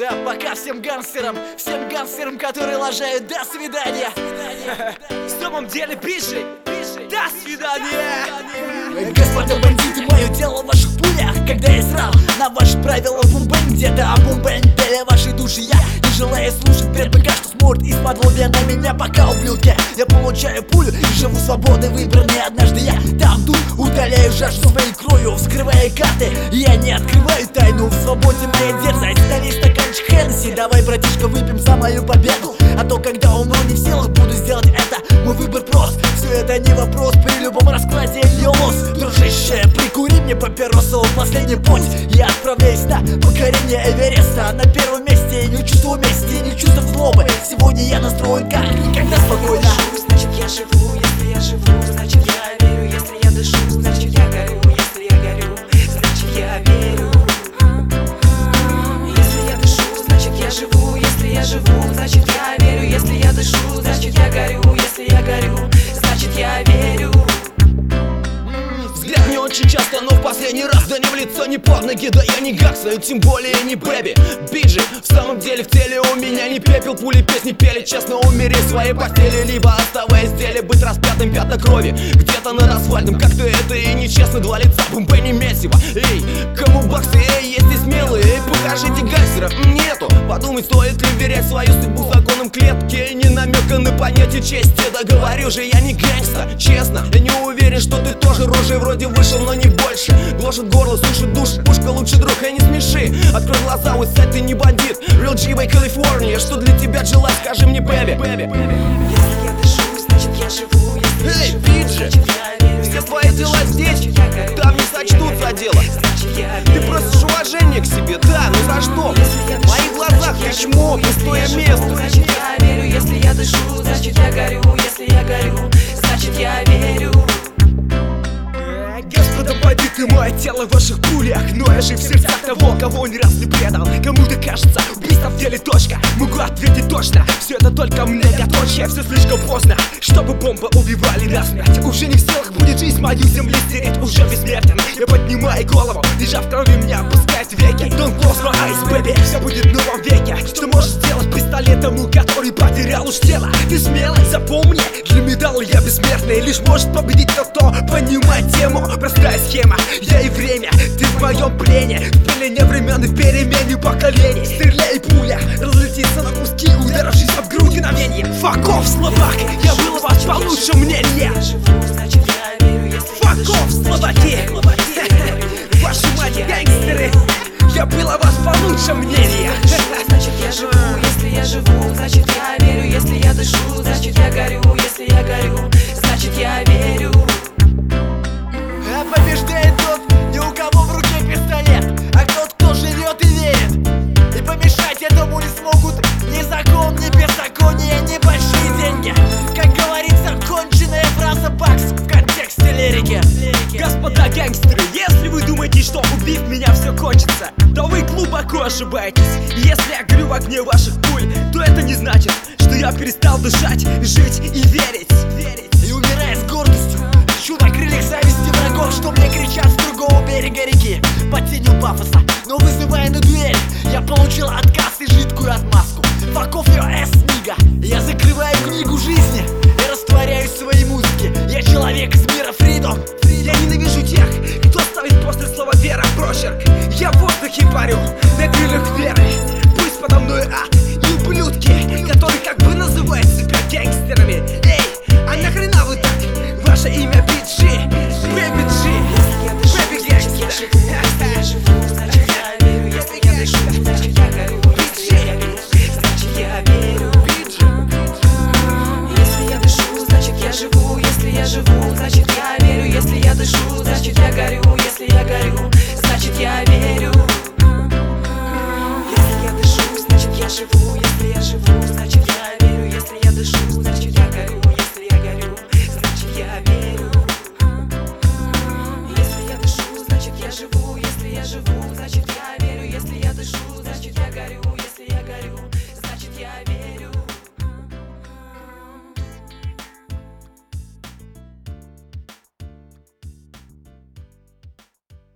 Да, пока всем гангстерам, которые лажают, до свидания. В самом деле, пиши, до свидания. Господа бандиты, мое дело в ваших пулях. Когда я срал на ваши правила бумбэнг, где-то бумбэнг для вашей души. Я не желаю слушать предбыка, что смотрит из-под лобья на меня. Пока, ублюдки, я получаю пулю и живу свободой выбранной. Однажды я там тут удаляю жажду своей кровью, вскрывая карты. Я не открываю тайну, в свободе моя дерзость. Налей стаканчик Хеннесси, давай, братишка, выпьем за мою победу. А то, когда умру, не в силах буду сделать это. Мой выбор прост, все это не вопрос. При любом раскладе ее лос. Дружище, прикури мне папиросу, последний путь. Я отправляюсь на покорение Эвереста. На первом месте не чувство мести, не чувство злобы. Сегодня я настроен как никогда спокойно. Значит я живу, если я живу, значит я верю. Если я дышу, значит я горю. Если я горю, значит я верю. Если я дышу, значит я живу. Если я живу, значит я верю. Если я дышу, значит я горю. Если я горю, значит я верю. Взгляд не очень часто, но в последний раз. Да не в лицо, не под ноги, да я не гангстер, тем более не бэби. Биджи, в самом деле в теле у меня не пепел. Пули песни пели, честно умереть в своей постели. Либо оставаясь в деле, быть распятым пятна крови где-то над асфальтом. Как-то это и нечестно, два лица, бумбэни месиво. Эй, кому баксы, эй, есть здесь смелые. Эй, покажите гангстера, нету. Подумать, стоит ли верять свою судьбу законам клетки. Не намека на понятие чести, да говорю же, я не гангстер, честно. Я не уверен, что ты тоже рожей вроде вышел, но не больше. Гложет горло, сушит душ, пушка лучше друг, и не смеши. Открой глаза, Уэстсайд, ты не бандит. Real G-Way, Калифорния, что для тебя желать, скажи мне, бэби. Если я дышу, значит я живу. Если Эй, я живу, Биджи, значит я верю. все твои дела здесь, там не сочтут за дело. Ты просишь уважения к себе, да, но за что? В моих глазах ты чмо, пустое место. Значит я верю, если я дышу, значит я горю. Если я горю, значит я верю. Господа бандиты, мое тело в ваших пулях. Но я жив в сердцах того, кого ни раз не предал. Кому-то кажется, убийство в деле точка. Могу ответить точно, все это только многоточие. Все слишком поздно, чтобы бомбы убивали насмерть. Уже не в силах будет жизнь мою земли стереть. Уже бессмертен, я поднимаю голову, лежа в крови меня опускать веки. Don't close my eyes, baby, все будет в новом веке. Что можешь сделать пистолет тому, который потерял уж тело? Ты смелый, запомни, для медала я бессмертный. Лишь может победить тот, кто понимает тему. Простая схема, я и время, ты в моем плене. В пелене времен и в перемене поколений. Стреляй, пуля, разлетится на куски, ударившись об грудь мгновенье. Fuck off, слабак, я был у вас по лучшему мнению. Fuck off, слабаки, ваши мать гангстеры, я был о вас по лучшему мнению. Значит я живу, если я живу, значит я верю. Если я дышу, значит я горю. Если я горю, значит я верю. А побеждает тот, ни у кого в руке пистолет, а тот, кто живет и верит. И помешать этому не смогут ни закон, ни беззаконие, ни большие деньги. Как говорится, конченая фраза бакс в контексте лирики. Господа гангстеры, если вы думаете, что убив меня все кончится, то вы глубоко ошибаетесь. Если я горю в огне ваших пуль, то это не значит, что я перестал дышать, жить и верить. И умирая с гордостью, ищу на крыльях зависти врагов, что мне кричат с другого берега реки. Под тенью пафоса, но вызывая на дуэль, я получил отказ и жидкую отмазку. Fuck off your ass, nigga. Я закрываю книгу жизни и растворяюсь в своей музыке. Я человек из мира freedom. Я ненавижу тех, кто ставит после слова вера прочерк. Я в воздухе парю, на крыльях веры. Пусть подо мной ад и ублюдки, которые как бы называют себя гангстерами. Эй, а нахрена вы так? Ваше имя Биджи, Бэби Джи, Бэби Гангстер. Я живу, значит я верю. Если я дышу, значит я горю. Если я горю, значит я верю. Если я дышу, значит я живу. Если я живу, значит я верю. Если я дышу, значит я горю. Если я горю, значит я верю. Если я дышу, значит я живу. Если я живу, значит я верю. Если я дышу, значит я горю. Если я горю, значит я верю. Если я дышу, значит я живу. Если я живу, значит я верю. Если я дышу, значит я горю. Если я горю, значит я верю.